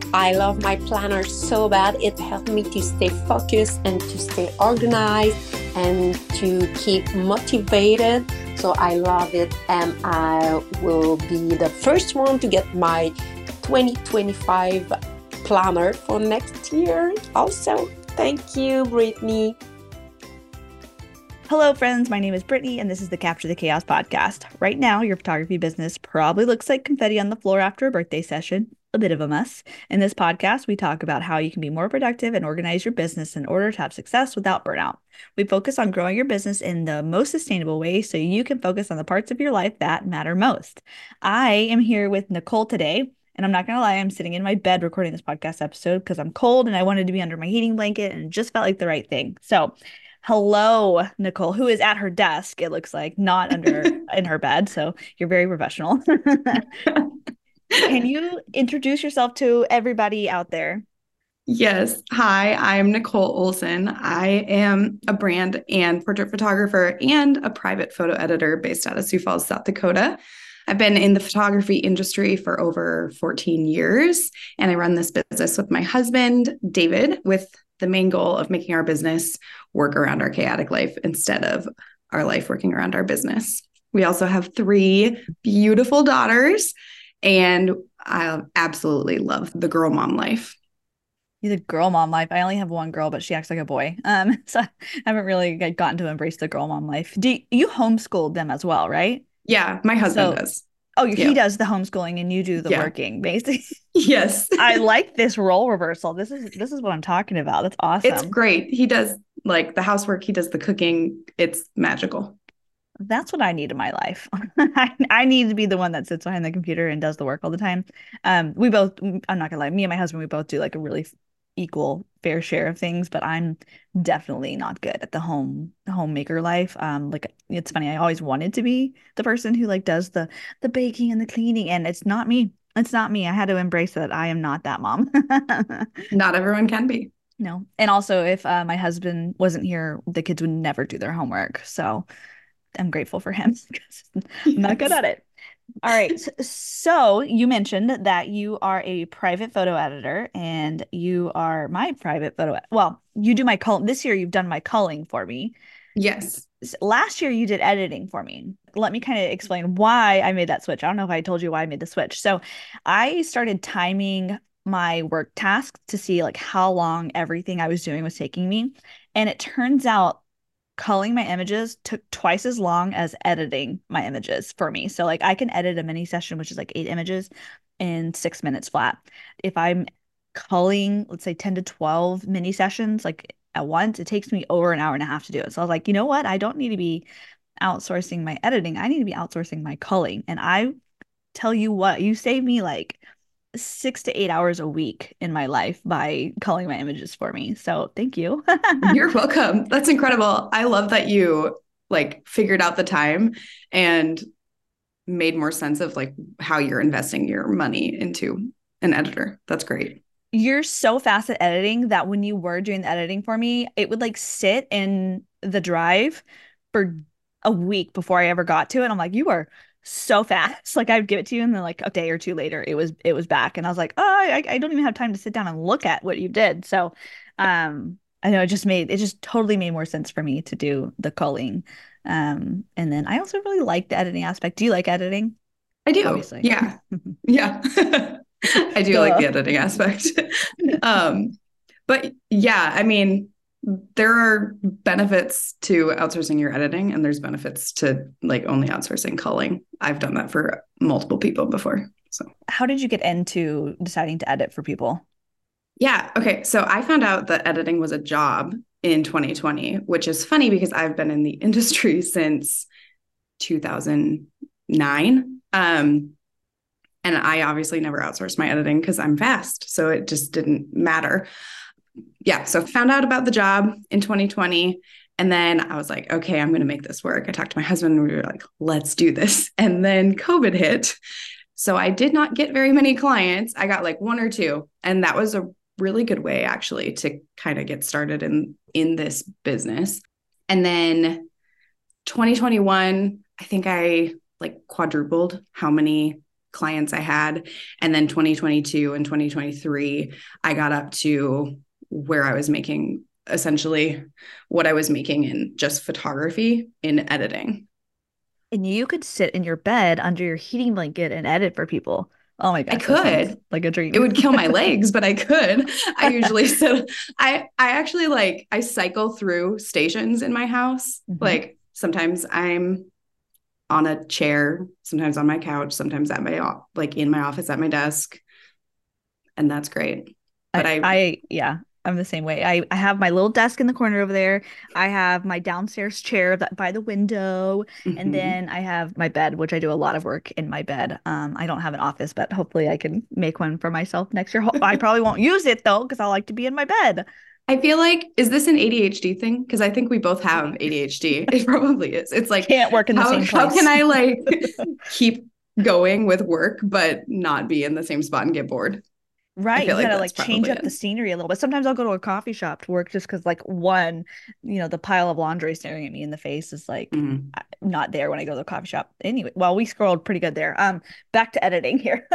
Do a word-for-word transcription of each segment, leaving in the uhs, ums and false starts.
I love my planner so bad. It helped me to stay focused and to stay organized and to keep motivated. So I love it, and I will be the first one to get my twenty twenty-five planner for next year. Also, thank you, Brittany. Hello, friends. My name is Brittany, and this is the Capture the Chaos podcast. Right now, your photography business probably looks like confetti on the floor after a birthday session, a bit of a mess. In this podcast, we talk about how you can be more productive and organize your business in order to have success without burnout. We focus on growing your business in the most sustainable way so you can focus on the parts of your life that matter most. I am here with Nicole today. And I'm not going to lie, I'm sitting in my bed recording this podcast episode because I'm cold and I wanted to be under my heating blanket and it just felt like the right thing. So hello, Nicole, who is at her desk, it looks like, not under in her bed. So you're very professional. Can you introduce yourself to everybody out there? Yes. Hi, I'm Nicole Olson. I am a brand and portrait photographer and a private photo editor based out of Sioux Falls, South Dakota. I've been in the photography industry for over fourteen years, and I run this business with my husband, David, with the main goal of making our business work around our chaotic life instead of our life working around our business. We also have three beautiful daughters, and I absolutely love the girl mom life. You're the girl mom life. I only have one girl, but she acts like a boy. Um, so I haven't really gotten to embrace the girl mom life. Do you, you homeschooled them as well, right? Yeah, my husband So, does. Oh, he Yeah. does the homeschooling and you do the Yeah. working, basically. Yes. I like this role reversal. This is this is what I'm talking about. That's awesome. It's great. He does like the housework. He does the cooking. It's magical. That's what I need in my life. I, I need to be the one that sits behind the computer and does the work all the time. Um, we both, I'm not gonna lie, me and my husband, we both do like a really equal fair share of things, but I'm definitely not good at the home homemaker life. Um, like it's funny, I always wanted to be the person who like does the the baking and the cleaning, and it's not me. It's not me. I had to embrace that I am not that mom. Not everyone can be. No. And also if uh, my husband wasn't here, the kids would never do their homework. So I'm grateful for him because I'm not good Yes. at it. All right. So you mentioned that you are a private photo editor and you are my private photo. Well, you do my cull. This year you've done my culling for me. Yes. Last year you did editing for me. Let me kind of explain why I made that switch. I don't know if I told you why I made the switch. So I started timing my work tasks to see like how long everything I was doing was taking me. And it turns out culling my images took twice as long as editing my images for me. So like I can edit a mini session, which is like eight images in six minutes flat. If I'm culling, let's say ten to twelve mini sessions, like at once, it takes me over an hour and a half to do it. So I was like, you know what? I don't need to be outsourcing my editing. I need to be outsourcing my culling. And I tell you what, you save me like six to eight hours a week in my life by culling my images for me. So thank you. You're welcome. That's incredible. I love that you like figured out the time and made more sense of like how you're investing your money into an editor. That's great. You're so fast at editing that when you were doing the editing for me, it would like sit in the drive for a week before I ever got to it. I'm like, you are so fast. Like I'd give it to you and then like a day or two later it was it was back. And I was like, oh, I, I don't even have time to sit down and look at what you did. So um I know it just made it just totally made more sense for me to do the culling. Um and then I also really like the editing aspect. Do you like editing? I do. Obviously. Yeah. Yeah. I do like the editing aspect. um, but yeah, I mean, there are benefits to outsourcing your editing and there's benefits to like only outsourcing culling. I've done that for multiple people before. So how did you get into deciding to edit for people? Yeah. Okay. So I found out that editing was a job in twenty twenty, which is funny because I've been in the industry since two thousand nine. Um, and I obviously never outsourced my editing because I'm fast. So it just didn't matter. Yeah. So found out about the job in twenty twenty. And then I was like, okay, I'm going to make this work. I talked to my husband and we were like, let's do this. And then COVID hit. So I did not get very many clients. I got like one or two. And that was a really good way actually to kind of get started in, in this business. And then twenty twenty-one, I think I like quadrupled how many clients I had. And then twenty twenty-two and twenty twenty-three, I got up to where I was making essentially what I was making in just photography in editing. And you could sit in your bed under your heating blanket and edit for people. Oh my I gosh, that sounds could. like a dream. It would kill my legs, but I could. I usually sit. I I actually like I cycle through stations in my house. Mhm. Like sometimes I'm on a chair, sometimes on my couch, sometimes at my o- like in my office at my desk, and that's great. But I, I, I, yeah, I'm the same way. I, I have my little desk in the corner over there. I have my downstairs chair that by the window, and mhm. then I have my bed, which I do a lot of work in my bed. Um, I don't have an office, but hopefully I can make one for myself next year. Ho- I probably won't use it though, because I like to be in my bed. I feel like, is this an A D H D thing? Because I think we both have Maybe. A D H D. It probably is. It's like Can't work in the how same how place. can I like keep going with work but not be in the same spot and get bored? I Right, feel you like gotta that's like change probably up it. the scenery a little bit. Sometimes I'll go to a coffee shop to work just because like one, you know, the pile of laundry staring at me in the face is like Mhm. uh, not there when I go to the coffee shop. Anyway, well, we scrolled pretty good there. Um, back to editing here.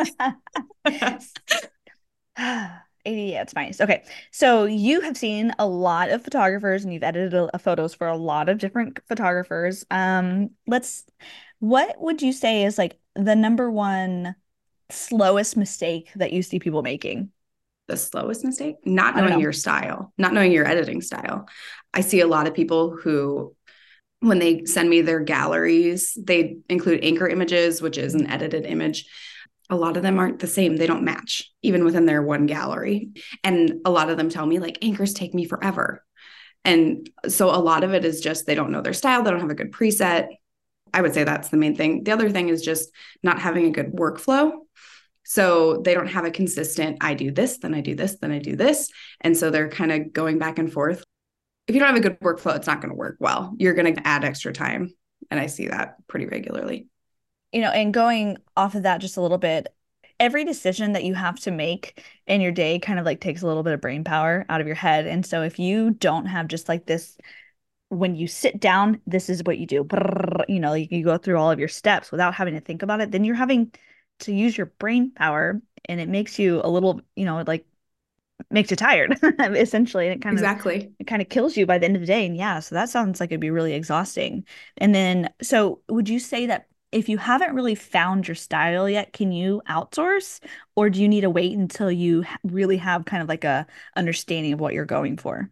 eighty, yeah, it's fine. Okay, so you have seen a lot of photographers and you've edited a, a photos for a lot of different photographers. Um, let's, what would you say is like the number one slowest mistake that you see people making? The slowest mistake, not I don't knowing know. your style, not knowing your editing style. I see a lot of people who, when they send me their galleries, they include anchor images, which is an edited image. A lot of them aren't the same. They don't match, even within their one gallery. And a lot of them tell me, like, anchors take me forever. And so a lot of it is just they don't know their style, they don't have a good preset. I would say that's the main thing. The other thing is just not having a good workflow. So they don't have a consistent, I do this, then I do this, then I do this. And so they're kind of going back and forth. If you don't have a good workflow, it's not going to work well. You're going to add extra time. And I see that pretty regularly. You know, and going off of that just a little bit, every decision that you have to make in your day kind of like takes a little bit of brain power out of your head. And so if you don't have just like this, when you sit down, this is what you do. Brrr, you know, you, you go through all of your steps without having to think about it, then you're having to use your brain power and it makes you a little, you know, like makes you tired essentially. And it kind of Exactly. it kind of kills you by the end of the day. And yeah, so that sounds like it'd be really exhausting. And then, so would you say that if you haven't really found your style yet, can you outsource or do you need to wait until you ha- really have kind of like a understanding of what you're going for?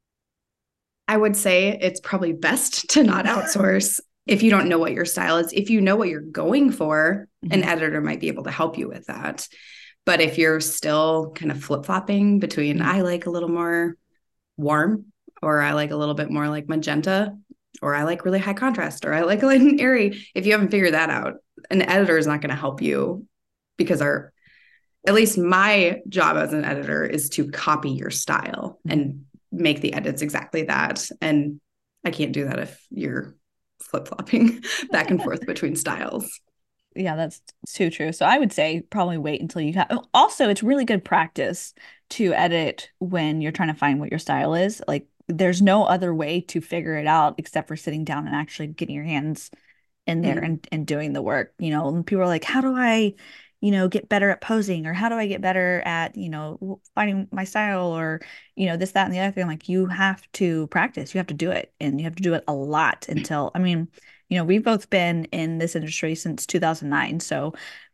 I would say it's probably best to not outsource if you don't know what your style is. If you know what you're going for, an Mhm. editor might be able to help you with that. But if you're still kind of flip-flopping between, Mhm. I like a little more warm, or I like a little bit more like magenta, or I like really high contrast, or I like light and airy. If you haven't figured that out, an editor is not going to help you because our, at least my job as an editor is to copy your style Mhm. and make the edits exactly that. And I can't do that if you're flip-flopping back and forth between styles. Yeah, that's too true. So I would say probably wait until you have. Also, it's really good practice to edit when you're trying to find what your style is. Like, there's no other way to figure it out except for sitting down and actually getting your hands in there Mhm. and and doing the work. You know, and people are like, how do I, you know, get better at posing, or how do I get better at, you know, w- finding my style, or you know, this, that, and the other thing. Like, you have to practice. You have to do it, and you have to do it a lot until. I mean, you know, we've both been in this industry since two thousand nine, so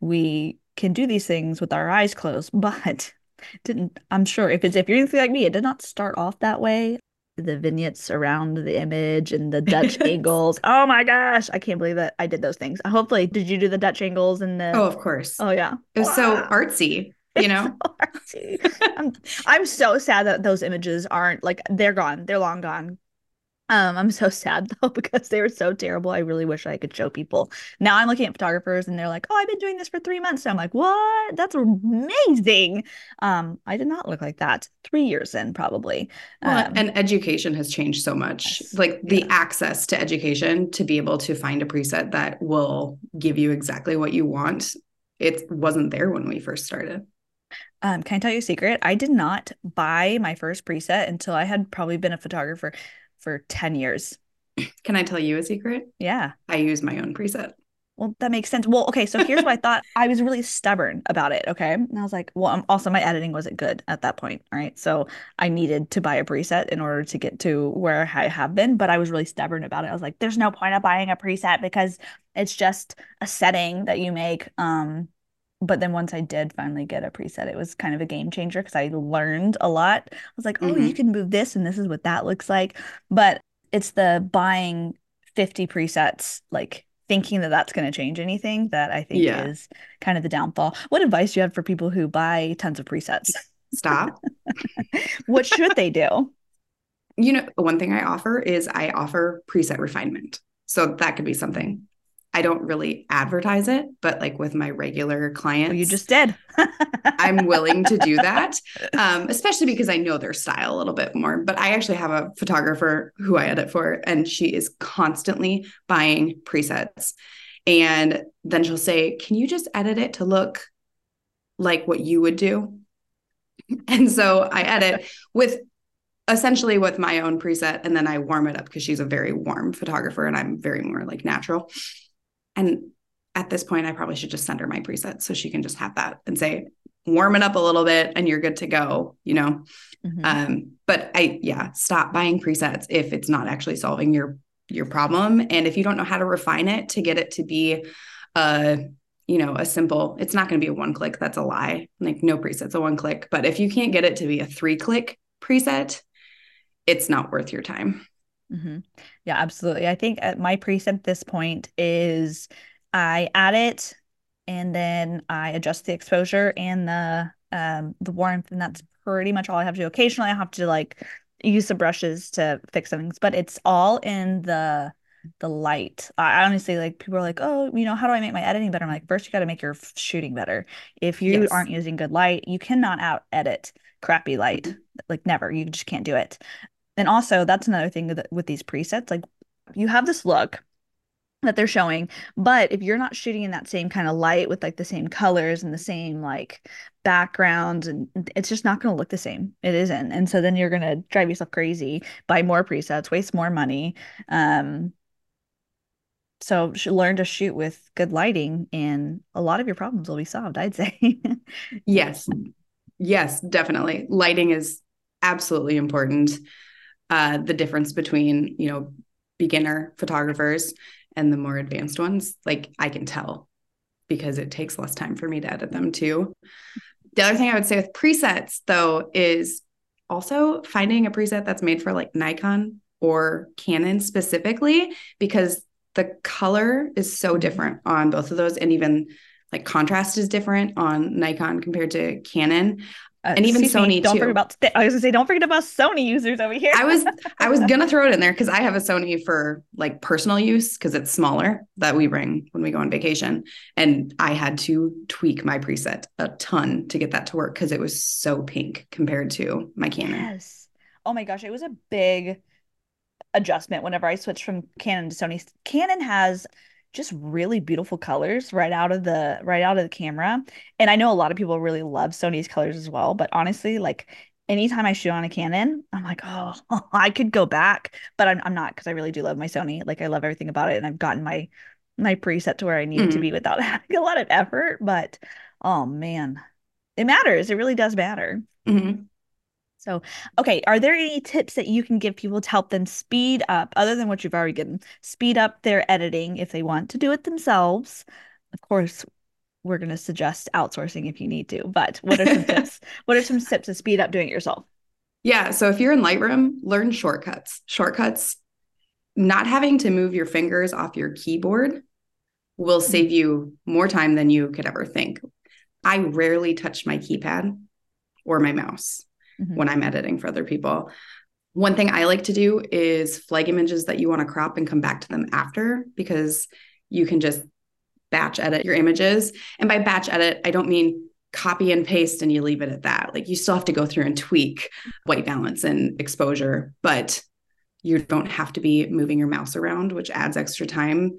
we can do these things with our eyes closed. But didn't I'm sure if it's if you're anything like me, it did not start off that way. The vignettes around the image and the Dutch angles. Oh my gosh, I can't believe that I did those things. Hopefully, did you do the Dutch angles and the? Oh, of course. Oh yeah. It was so Wow. artsy, you It's so know? artsy. I'm I'm so sad that those images aren't like they're gone. They're long gone. Um, I'm so sad though because they were so terrible. I really wish I could show people. Now I'm looking at photographers and they're like, "Oh, I've been doing this for three months." So I'm like, "What? That's amazing." Um, I did not look like that three years in probably. Well, Um, and education has changed so much. yes, Like the yes. access to education to be able to find a preset that will give you exactly what you want. It wasn't there when we first started. Um, can I tell you a secret? I did not buy my first preset until I had probably been a photographer for ten years. Can I tell you a secret? Yeah. I use my own preset. Well, that makes sense. Well, okay, so here's what I thought. I was really stubborn about it, okay? And I was like, well, um, also my editing wasn't good at that point, all right? So I needed to buy a preset in order to get to where I have been, but I was really stubborn about it. I was like, there's no point of buying a preset because it's just a setting that you make. Um, but then once I did finally get a preset, it was kind of a game changer because I learned a lot. I was like, oh, you Mm-hmm. can move this and this is what that looks like. But it's the buying fifty presets, like thinking that that's going to change anything, that I think Yeah. is kind of the downfall. What advice do you have for people who buy tons of presets? Stop. What should they do? You know, one thing I offer is I offer preset refinement. So that could be something. I don't really advertise it, but like with my regular clients, Well, you just did. I'm willing to do that, um, especially because I know their style a little bit more. But I actually have a photographer who I edit for, and she is constantly buying presets. And then she'll say, can you just edit it to look like what you would do? And so I edit with essentially with my own preset, and then I warm it up because she's a very warm photographer and I'm very more like natural. And at this point, I probably should just send her my preset so she can just have that and say, warm it up a little bit and you're good to go, you know? Mhm. Um, but I, yeah, stop buying presets if it's not actually solving your, your problem. And if you don't know how to refine it to get it to be, uh, you know, a simple, it's not going to be a one click. That's a lie. Like no preset's a one click, but if you can't get it to be a three click preset, it's not worth your time. Mm-hmm. Yeah, absolutely. I think at my preset at this point is I add it and then I adjust the exposure and the um the warmth, and that's pretty much all I have to do. Occasionally I have to like use some brushes to fix some things, but it's all in the the light. I honestly, like, people are like, oh, you know, how do I make my editing better? I'm like, first you got to make your f- shooting better. If you Yes. aren't using good light, you cannot out edit crappy light. Mhm. Like never. You just can't do it. And also, that's another thing with, with these presets. Like, you have this look that they're showing, but if you're not shooting in that same kind of light with like the same colors and the same like backgrounds, and it's just not going to look the same. It isn't. And so then you're going to drive yourself crazy, buy more presets, waste more money. Um, so sh- learn to shoot with good lighting, and a lot of your problems will be solved, I'd say. Yes. Yes, definitely. Lighting is absolutely important. Uh, the difference between, you know, beginner photographers and the more advanced ones, like I can tell because it takes less time for me to edit them too. The other thing I would say with presets though is also finding a preset that's made for like Nikon or Canon specifically, because the color is so different on both of those. And even like contrast is different on Nikon compared to Canon. Uh, And even excuse me, Sony don't too. forget about, I was gonna say, don't forget about Sony users over here. I was I was gonna throw it in there because I have a Sony for like personal use because it's smaller that we bring when we go on vacation. And I had to tweak my preset a ton to get that to work because it was so pink compared to my Canon. Yes. Oh my gosh, it was a big adjustment whenever I switched from Canon to Sony. Canon has just really beautiful colors right out of the right out of the camera. And I know a lot of people really love Sony's colors as well, but honestly, like anytime I shoot on a Canon, I'm like, oh, I could go back, but I'm I'm not, because I really do love my Sony. Like I love everything about it, and I've gotten my my preset to where I need it to Mm. be without having a lot of effort. But oh man, it matters. It really does matter. Mm-hmm. So, okay, are there any tips that you can give people to help them speed up, other than what you've already given, speed up their editing if they want to do it themselves? Of course, we're going to suggest outsourcing if you need to, but what are some tips? What are some tips to speed up doing it yourself? Yeah. So if you're in Lightroom, learn shortcuts. Shortcuts, not having to move your fingers off your keyboard will save you more time than you could ever think. I rarely touch my keypad or my mouse Mhm. when I'm editing for other people. One thing I like to do is flag images that you want to crop and come back to them after, because you can just batch edit your images. And by batch edit, I don't mean copy and paste and you leave it at that. Like you still have to go through and tweak white balance and exposure, but you don't have to be moving your mouse around, which adds extra time.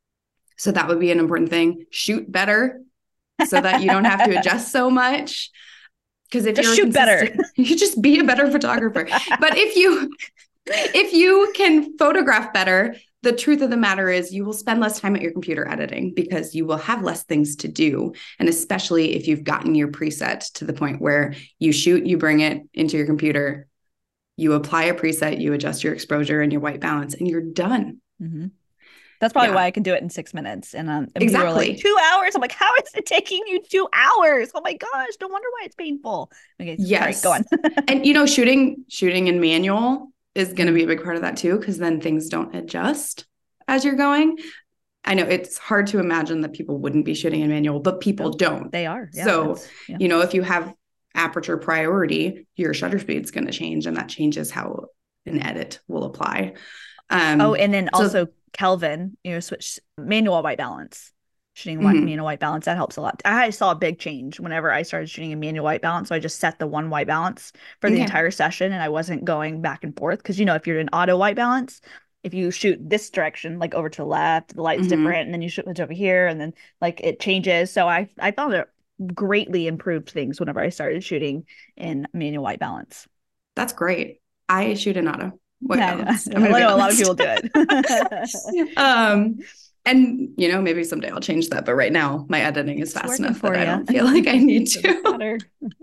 So that would be an important thing. Shoot better so that you don't have to adjust so much. Because if Just you're shoot better. you just be a better photographer. But if you if you can photograph better, the truth of the matter is you will spend less time at your computer editing because you will have less things to do. And especially if you've gotten your preset to the point where you shoot, you bring it into your computer, you apply a preset, you adjust your exposure and your white balance, and you're done. Mm-hmm. That's probably Yeah. why I can do it in six minutes. And, um, and Exactly. people are like, two hours. I'm like, how is it taking you two hours? Oh my gosh, no wonder why it's painful. Okay, Yes. sorry, go on. And, you know, shooting, shooting in manual is going to be a big part of that too, because then things don't adjust as you're going. I know it's hard to imagine that people wouldn't be shooting in manual, but people No, don't. They are. Yeah, so, yeah. you know, if you have aperture priority, your shutter speed is going to change, and that changes how an edit will apply. Um, oh, and then so, also Kelvin, you know, switch manual white balance. Shooting mm-hmm. white, manual white balance, that helps a lot. I saw a big change whenever I started shooting in manual white balance. So I just set the one white balance for the okay. entire session, and I wasn't going back and forth. Because, you know, if you're in auto white balance, if you shoot this direction, like over to the left, the light's mm-hmm. different, and then you shoot it over here, and then like it changes. So I I found it greatly improved things whenever I started shooting in manual white balance. That's great. I shoot in auto white yeah, balance. I know, I know a lot of people do it. um. And, you know, maybe someday I'll change that. But right now, my editing is it's fast enough that you. I don't feel like I need to.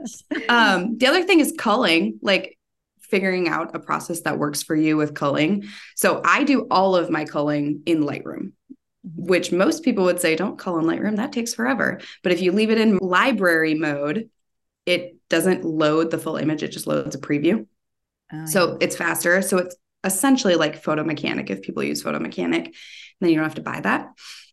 um, the other thing is culling, like figuring out a process that works for you with culling. So I do all of my culling in Lightroom, mm-hmm. which most people would say, don't cull in Lightroom. That takes forever. But if you leave it in library mode, it doesn't load the full image. It just loads a preview. Oh, so yeah. It's faster. So it's essentially like Photo Mechanic if people use Photo Mechanic. Then you don't have to buy that.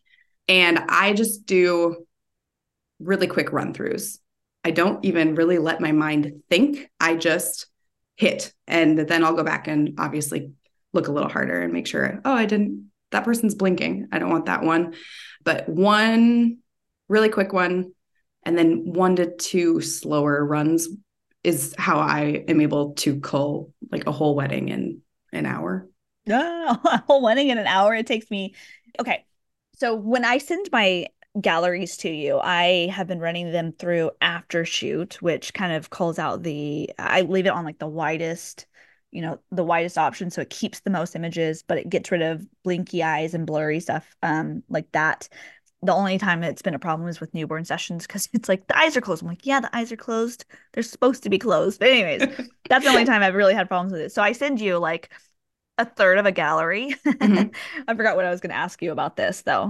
And I just do really quick run throughs. I don't even really let my mind think. I just hit. And then I'll go back and obviously look a little harder and make sure, oh, I didn't, that person's blinking. I don't want that one. But one really quick one, and then one to two slower runs is how I am able to cull like a whole wedding in an hour. Oh, a whole wedding in an hour. It takes me. Okay. So when I send my galleries to you, I have been running them through after shoot, which kind of calls out the, I leave it on like the widest, you know, the widest option. So it keeps the most images, but it gets rid of blinky eyes and blurry stuff um, like that. The only time it's been a problem is with newborn sessions because it's like the eyes are closed. I'm like, yeah, the eyes are closed. They're supposed to be closed. But anyways, that's the only time I've really had problems with it. So I send you like a third of a gallery. Mm-hmm. I forgot what I was going to ask you about this though.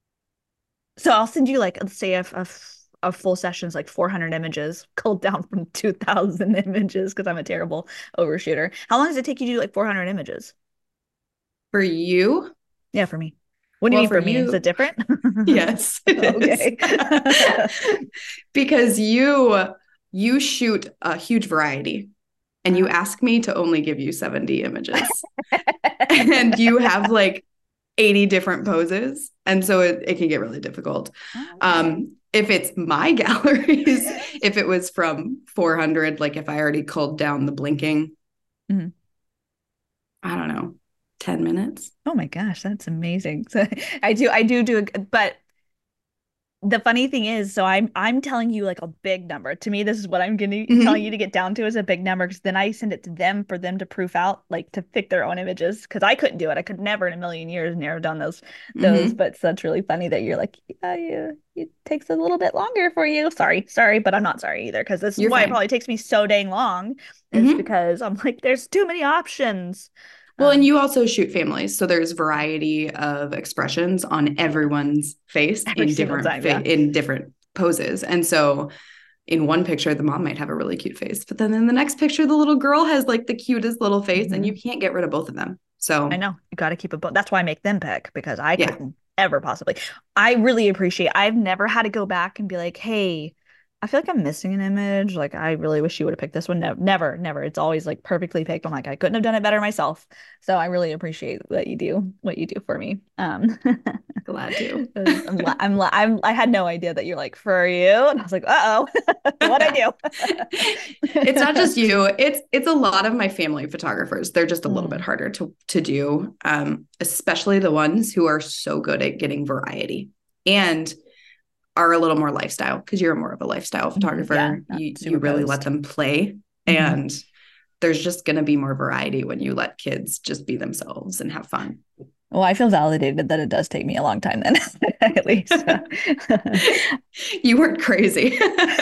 So I'll send you like, let's say a, a, a full session's like four hundred images, culled down from two thousand images because I'm a terrible overshooter. How long does it take you to do like four hundred images? For you? Yeah, for me. What do well, you mean for, for me? You, is it different? Yes. It okay. Because you you shoot a huge variety. And you ask me to only give you seventy images. And you have like eighty different poses. And so it, it can get really difficult. Okay. Um, if it's my galleries, if it was from four hundred, like if I already culled down the blinking, mm-hmm. I don't know, ten minutes. Oh my gosh, that's amazing. So I do, I do do, a, but the funny thing is, so I'm I'm telling you like a big number. To me, this is what I'm gonna mm-hmm. telling you to get down to is a big number because then I send it to them for them to proof out, like to pick their own images. Because I couldn't do it. I could never in a million years narrow down those those. Mm-hmm. But so that's really funny that you're like, yeah, yeah, it takes a little bit longer for you. Sorry, sorry, but I'm not sorry either because this is why fine. It probably takes me so dang long. Is mm-hmm. because I'm like, there's too many options. Well, and you also shoot families, so there's variety of expressions on everyone's face Every in different time, fa- yeah. in different poses. And so in one picture, the mom might have a really cute face, but then in the next picture, the little girl has like the cutest little face, mm-hmm. and you can't get rid of both of them. So I know you got to keep a both. That's why I make them pick because I yeah. couldn't ever possibly. I really appreciate. I've never had to go back and be like, hey, I feel like I'm missing an image. Like, I really wish you would have picked this one. No, never, never. It's always like perfectly picked. I'm like, I couldn't have done it better myself. So I really appreciate what you do, what you do for me. Um, glad to. I'm, I'm, I'm, I had no idea that you're like, for you. And I was like, uh-oh, what'd I do? It's not just you. It's, it's a lot of my family photographers. They're just a little mm. bit harder to, to do, um, especially the ones who are so good at getting variety and are a little more lifestyle because you're more of a lifestyle photographer. Yeah, you you really posed. Let them play. Mm-hmm. And there's just going to be more variety when you let kids just be themselves and have fun. Well, I feel validated that it does take me a long time then, at least. You weren't crazy.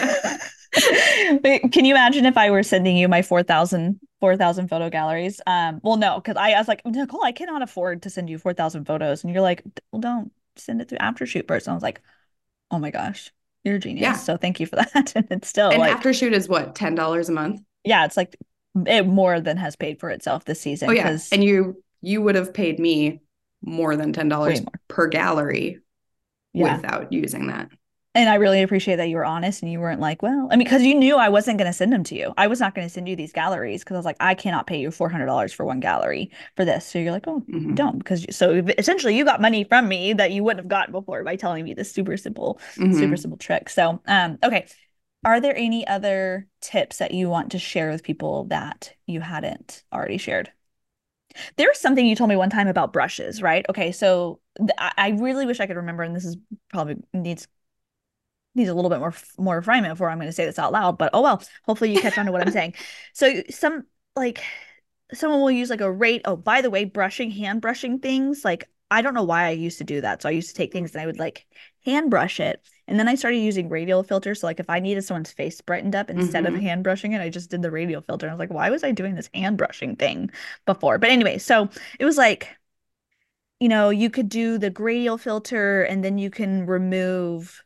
Wait, can you imagine if I were sending you my four thousand four thousand photo galleries? Um, well, no, because I, I was like, Nicole, I cannot afford to send you four thousand photos. And you're like, well, don't send it through Aftershoot first. And I was like, oh my gosh, you're a genius. Yeah. So thank you for that. And it's still And like, Aftershoot is what, ten dollars a month? yeah, it's like it more than has paid for itself this season. Oh, yeah. 'cause And you you would have paid me more than ten dollars Way more. per gallery yeah. without using that. And I really appreciate that you were honest and you weren't like, well, I mean, because you knew I wasn't going to send them to you. I was not going to send you these galleries because I was like, I cannot pay you four hundred dollars for one gallery for this. So you're like, oh, Mhm. don't. Because so essentially you got money from me that you wouldn't have gotten before by telling me this super simple, Mhm. super simple trick. So, um, okay. Are there any other tips that you want to share with people that you hadn't already shared? There was something you told me one time about brushes, right? Okay, so th- I I really wish I could remember, and this is probably needs needs a little bit more more refinement before I'm going to say this out loud, but oh well, hopefully you catch on to what I'm saying. So some like someone will use like a rate. Oh, by the way, brushing, hand brushing things. Like I don't know why I used to do that. So I used to take things and I would like hand brush it. And then I started using radial filter. So like if I needed someone's face brightened up instead of Mhm. hand brushing it, I just did the radial filter. And I was like, why was I doing this hand brushing thing before? But anyway, so it was like, you know, you could do the radial filter and then you can remove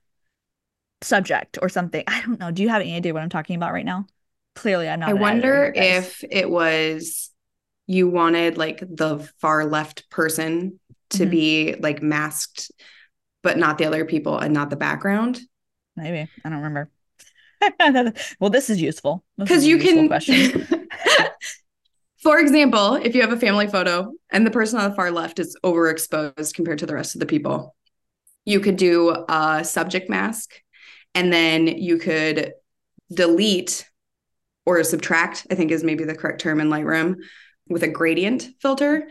subject or something. I don't know. Do you have any idea what I'm talking about right now? Clearly, I'm not I an editor wonder here, guys. if it was you wanted like the far left person to Mhm. be like masked, but not the other people and not the background. Maybe. I don't remember. Well, this is useful. This Because is a you useful can, question. for example, if you have a family photo and the person on the far left is overexposed compared to the rest of the people, you could do a subject mask and then you could delete or subtract, I think is maybe the correct term in Lightroom, with a gradient filter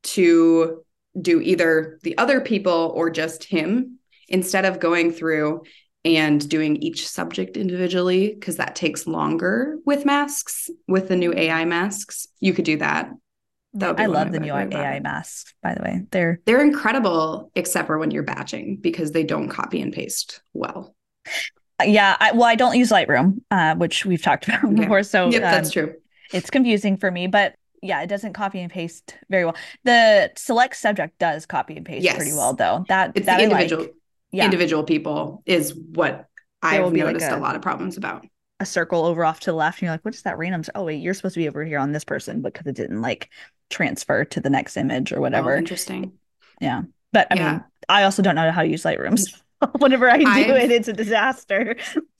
to do either the other people or just him instead of going through and doing each subject individually, because that takes longer with masks, with the new A I masks. You could do that. That would be I one love way the of new going about A I it. masks, by the way. They're They're incredible, except for when you're batching, because they don't copy and paste well. yeah, I, well, I don't use Lightroom, uh, which we've talked about Okay. before. So Yep, that's um, true. it's confusing for me, but yeah, it doesn't copy and paste very well. The select subject does copy and paste pretty Yes. well, though. That It's that the I individual like. Yeah, individual people is what there will I've be like noticed a a lot of problems about. a circle over off to the left, and you're like, what is that random? Oh wait, you're supposed to be over here on this person because it didn't like transfer to the next image or Oh, whatever. interesting. Yeah, but I Yeah. mean, I also don't know how to use Lightroom. So whenever I do I've- it, it's a disaster.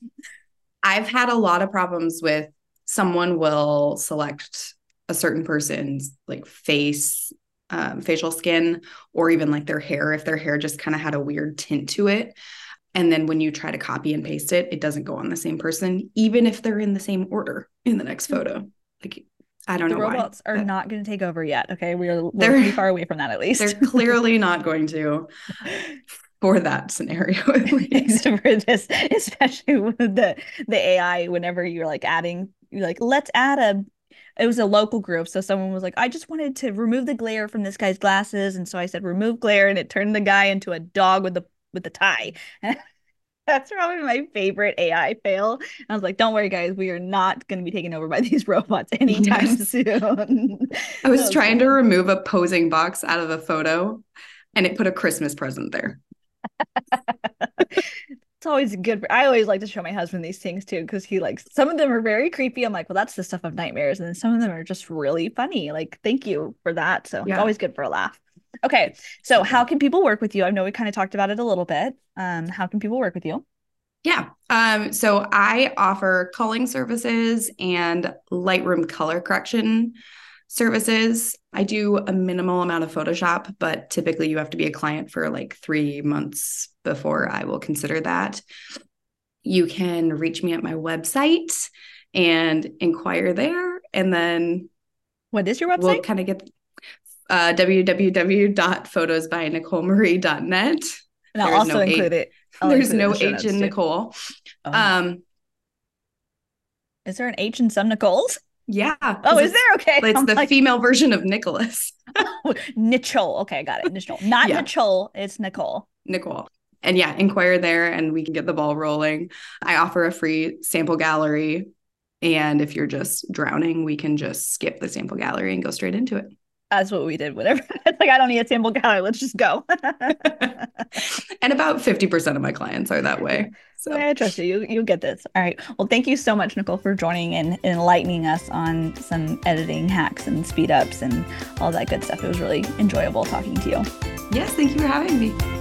I've had a lot of problems with someone will select a certain person's like face, um, facial skin, or even like their hair, if their hair just kind of had a weird tint to it. And then when you try to copy and paste it, it doesn't go on the same person, even if they're in the same order in the next photo. Like, I don't The know robots why. are But not going to take over yet. Okay, we are we're They're- pretty far away from that at least. they're clearly not going to for that scenario, at least. Except for this, especially with the the A I. Whenever you're like adding, you're like, let's add a. It was a local group, so someone was like, I just wanted to remove the glare from this guy's glasses, and so I said remove glare, and it turned the guy into a dog with the with the tie. That's probably my favorite A I fail. I was like, don't worry, guys, we are not going to be taken over by these robots anytime Yes. soon. I was That trying to funny. remove a posing box out of a photo and it put a Christmas present there. It's always good. For, I always like to show my husband these things too, because he likes some of them are very creepy. I'm like, well, that's the stuff of nightmares. And then some of them are just really funny. Like, thank you for that. So it's Yeah. always good for a laugh. Okay. So how can people work with you? I know we kind of talked about it a little bit. Um, how can people work with you? Yeah. Um, so I offer culling services and Lightroom color correction services. I do a minimal amount of Photoshop, but typically you have to be a client for like three months before I will consider that. You can reach me at my website and inquire there. And then What is your website? we'll kind of get uh, w w w dot photos by nicole marie dot net. And I'll There is also no include H- it. I'll There's include it in no the show H notes, in too. Nicole. Oh. Um, Is there an H in some Nicoles? Yeah. Oh, is there? Okay. It's I'm the like, female version of Nicholas. Nicole. Okay, got it. Nicole. Not Yeah. Nicole. It's Nicole. Nicole. And yeah, inquire there and we can get the ball rolling. I offer a free sample gallery. And if you're just drowning, we can just skip the sample gallery and go straight into it. That's what we did. Whatever. It's like, I don't need a sample gallery. Let's just go. And about fifty percent of my clients are that way. So I trust you. you. You get this. All right. Well, thank you so much, Nicole, for joining and enlightening us on some editing hacks and speed ups and all that good stuff. It was really enjoyable talking to you. Yes, thank you for having me.